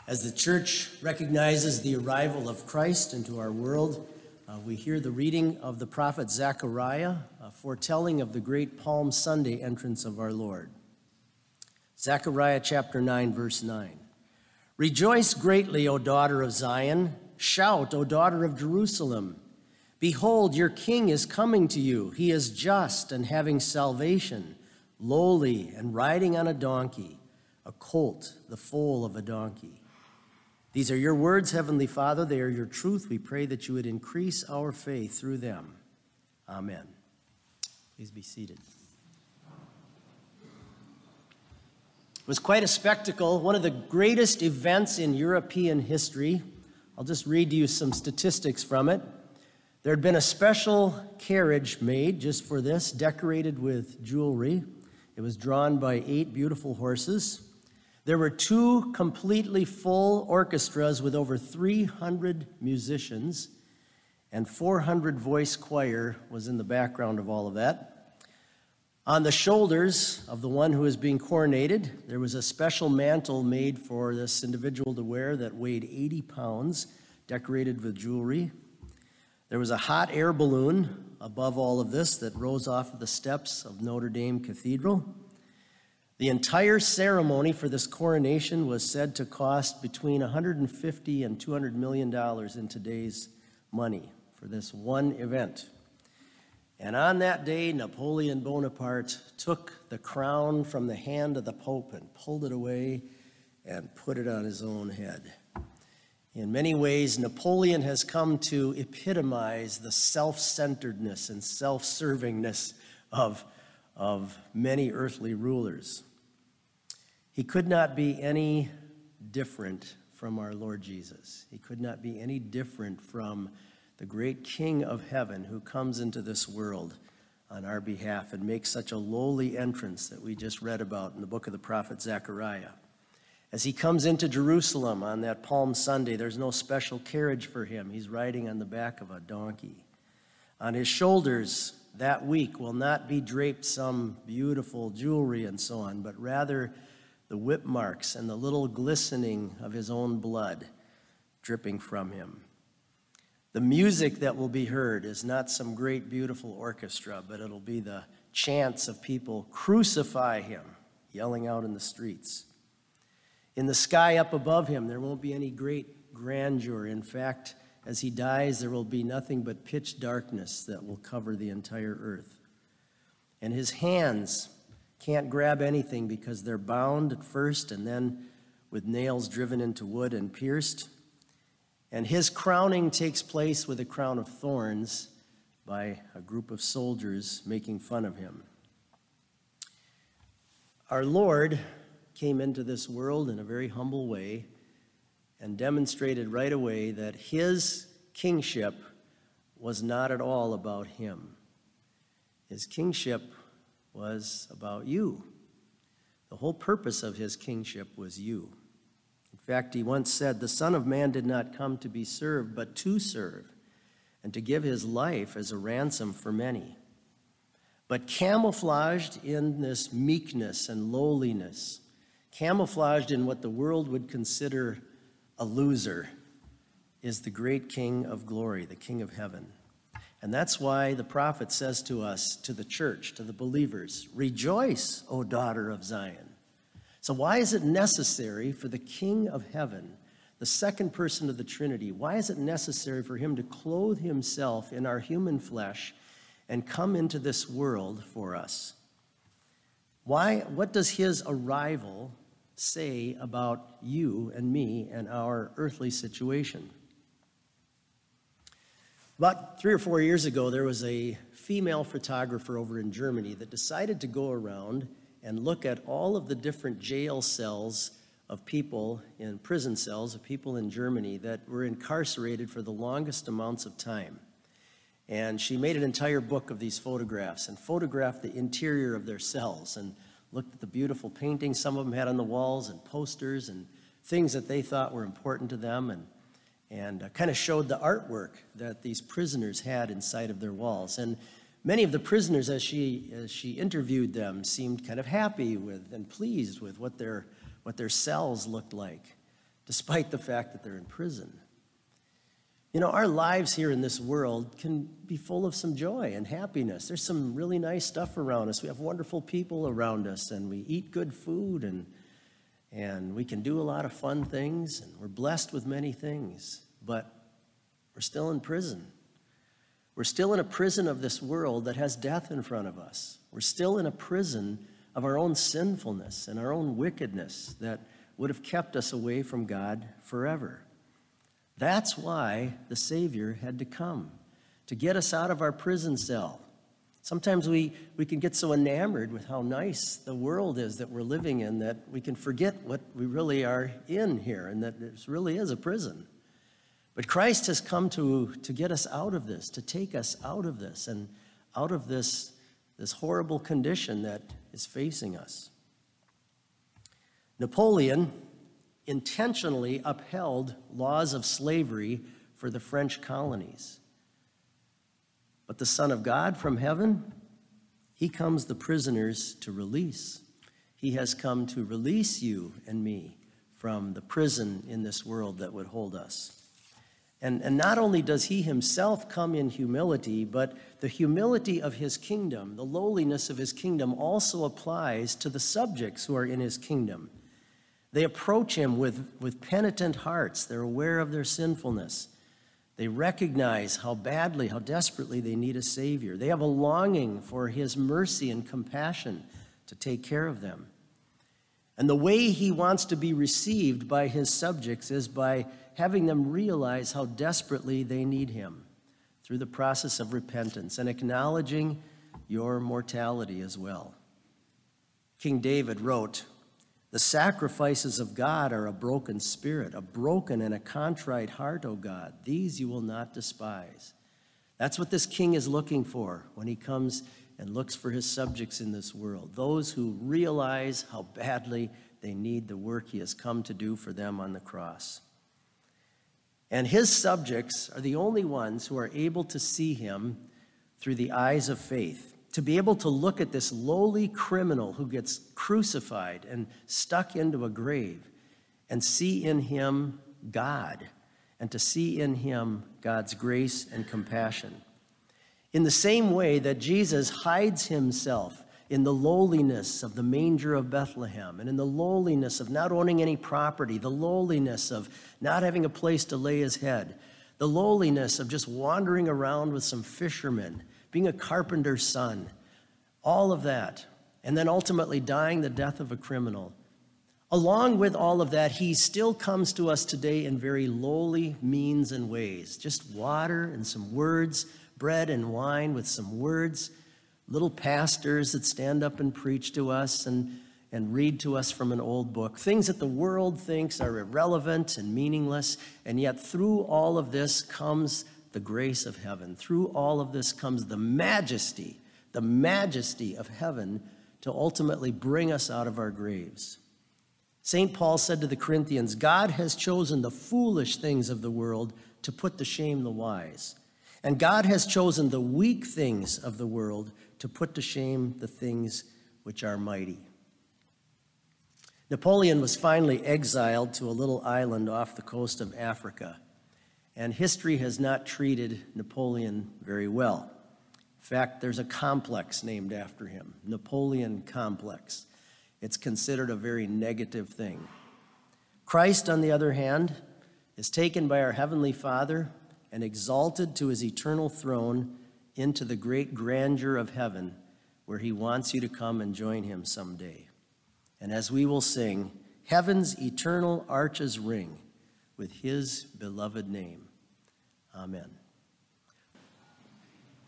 As the church recognizes the arrival of Christ into our world, we hear the reading of the prophet Zechariah, foretelling of the great Palm Sunday entrance of our Lord. Zechariah chapter 9, verse 9. Rejoice greatly, O daughter of Zion. Shout, O daughter of Jerusalem. Behold, your king is coming to you. He is just and having salvation, lowly and riding on a donkey, a colt, the foal of a donkey. These are your words, Heavenly Father. They are your truth. We pray that you would increase our faith through them. Amen. Please be seated. It was quite a spectacle, one of the greatest events in European history. I'll just read to you some statistics from it. There had been a special carriage made just for this, decorated with jewelry. It was drawn by 8 beautiful horses. There were 2 completely full orchestras with over 300 musicians, and 400 voice choir was in the background of all of that. On the shoulders of the one who was being coronated, there was a special mantle made for this individual to wear that weighed 80 pounds, decorated with jewelry. There was a hot air balloon above all of this that rose off of the steps of Notre Dame Cathedral. The entire ceremony for this coronation was said to cost between $150 and $200 million in today's money for this one event. And on that day, Napoleon Bonaparte took the crown from the hand of the Pope and pulled it away and put it on his own head. In many ways, Napoleon has come to epitomize the self-centeredness and self-servingness of many earthly rulers. He could not be any different from our Lord Jesus. He could not be any different from the great King of heaven who comes into this world on our behalf and makes such a lowly entrance that we just read about in the book of the prophet Zechariah. As he comes into Jerusalem on that Palm Sunday, there's no special carriage for him. He's riding on the back of a donkey. On his shoulders that week will not be draped some beautiful jewelry and so on, but rather the whip marks and the little glistening of his own blood dripping from him. The music that will be heard is not some great, beautiful orchestra, but it'll be the chants of people, "Crucify him," yelling out in the streets. In the sky up above him, there won't be any great grandeur. In fact, as he dies, there will be nothing but pitch darkness that will cover the entire earth. And his hands can't grab anything because they're bound at first and then with nails driven into wood and pierced. And his crowning takes place with a crown of thorns by a group of soldiers making fun of him. Our Lord came into this world in a very humble way and demonstrated right away that his kingship was not at all about him. His kingship was about you. The whole purpose of his kingship was you. In fact, he once said, "The Son of Man did not come to be served, but to serve, and to give his life as a ransom for many." But camouflaged in this meekness and lowliness, camouflaged in what the world would consider a loser, is the great King of glory, the King of heaven. And that's why the prophet says to us, to the church, to the believers, "Rejoice, O daughter of Zion." So why is it necessary for the King of heaven, the second person of the Trinity, why is it necessary for him to clothe himself in our human flesh and come into this world for us? What does his arrival say about you and me and our earthly situation? About 3 or 4 years ago, there was a female photographer over in Germany that decided to go around and look at all of the different jail cells of people in prison cells of people in Germany that were incarcerated for the longest amounts of time. And she made an entire book of these photographs and photographed the interior of their cells and looked at the beautiful paintings some of them had on the walls and posters and things that they thought were important to them, and kind of showed the artwork that these prisoners had inside of their walls. And many of the prisoners, as she interviewed them, seemed kind of happy with and pleased with what their cells looked like. despite the fact that they're in prison. You know, our lives here in this world can be full of some joy and happiness. There's some really nice stuff around us. We have wonderful people around us, and we eat good food, and we can do a lot of fun things, and we're blessed with many things. But we're still in prison. We're still in a prison of this world that has death in front of us. We're still in a prison of our own sinfulness and our own wickedness that would have kept us away from God forever. That's why the Savior had to come, to get us out of our prison cell. Sometimes we can get so enamored with how nice the world is that we're living in that we can forget what we really are in here and that this really is a prison. But Christ has come to get us out of this, to take us out of this and out of this horrible condition that is facing us. Napoleon intentionally upheld laws of slavery for the French colonies. But the Son of God from heaven, he comes the prisoners to release. He has come to release you and me from the prison in this world that would hold us. And not only does he himself come in humility, but the humility of his kingdom, the lowliness of his kingdom also applies to the subjects who are in his kingdom. They approach him with penitent hearts. They're aware of their sinfulness. They recognize how badly, how desperately they need a Savior. They have a longing for his mercy and compassion to take care of them. And the way he wants to be received by his subjects is by having them realize how desperately they need him through the process of repentance and acknowledging your mortality as well. King David wrote, "The sacrifices of God are a broken spirit, a broken and a contrite heart, O God. These you will not despise." That's what this king is looking for when he comes and looks for his subjects in this world, those who realize how badly they need the work he has come to do for them on the cross. And his subjects are the only ones who are able to see him through the eyes of faith, to be able to look at this lowly criminal who gets crucified and stuck into a grave and see in him God, and to see in him God's grace and compassion. In the same way that Jesus hides himself in the lowliness of the manger of Bethlehem, and in the lowliness of not owning any property, the lowliness of not having a place to lay his head, the lowliness of just wandering around with some fishermen, being a carpenter's son, all of that, and then ultimately dying the death of a criminal. Along with all of that, he still comes to us today in very lowly means and ways, just water and some words, bread and wine with some words, little pastors that stand up and preach to us and read to us from an old book, things that the world thinks are irrelevant and meaningless, and yet through all of this comes the grace of heaven. Through all of this comes the majesty of heaven to ultimately bring us out of our graves. St. Paul said to the Corinthians, "God has chosen the foolish things of the world to put to shame the wise. And God has chosen the weak things of the world to put to shame the things which are mighty." Napoleon was finally exiled to a little island off the coast of Africa, and history has not treated Napoleon very well. In fact, there's a complex named after him, Napoleon Complex. It's considered a very negative thing. Christ, on the other hand, is taken by our Heavenly Father and exalted to his eternal throne into the great grandeur of heaven, where he wants you to come and join him someday. And as we will sing, heaven's eternal arches ring with his beloved name. Amen.